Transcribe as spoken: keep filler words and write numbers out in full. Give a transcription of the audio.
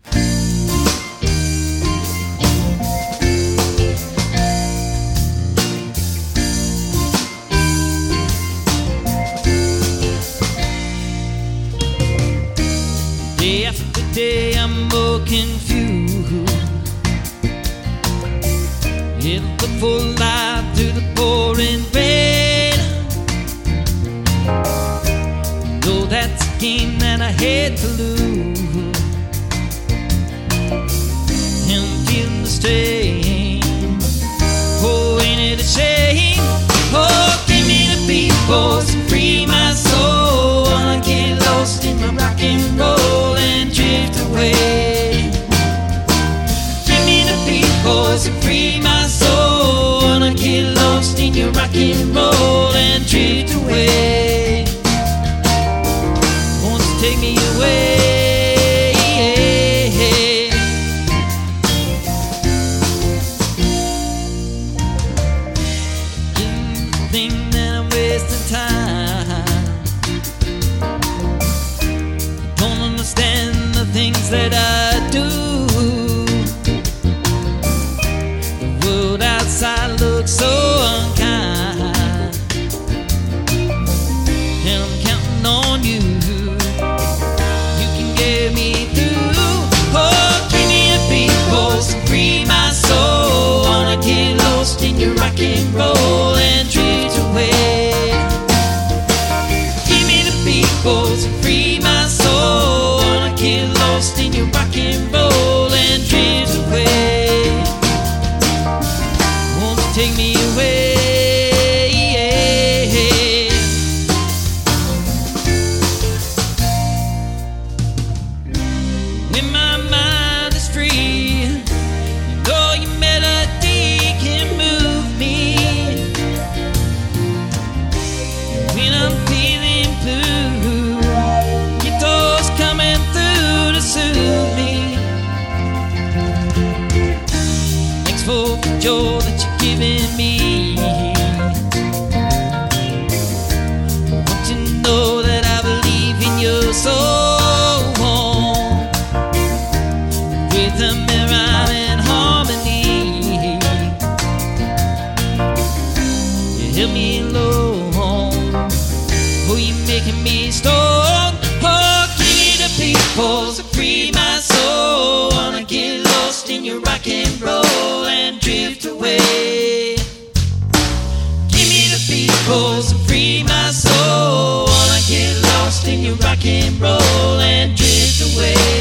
Day after day I'm more confused. In the full light through the pouring rain. Know that's a game that I hate to lose. And I'm feeling the strain. Oh, ain't it a shame? Oh, give me the beat, boys, and free my soul. Wanna get lost in my rock and roll and drift away. Give me the beat, boys, and free my soul. Wanna get lost in your rock and roll and drift away. Won't you take me away? You think that I'm wasting time. Don't understand the things that I do. The world outside looks so unkind, and I'm counting on you. You can get me through. Oh, give me a beat, boys, and free my soul. Wanna get lost in your rock and roll and drift away. Give me the beat, boys, and free my soul. Wanna get lost in your rock and roll and drift away. Won't you take me away? When my mind is free, you know your melody can move me. When I'm feeling blue, guitar's coming through to soothe me. Thanks for the joy that you're giving me. I want you to know that I believe in your soul. Rhythm and rhyme and harmony, you help me along. Oh, you're making me strong. Oh, give me the people to free my soul. Wanna get lost in your rock and roll and drift away. Give me the people to free my soul. Wanna get lost in your rock and roll and drift away.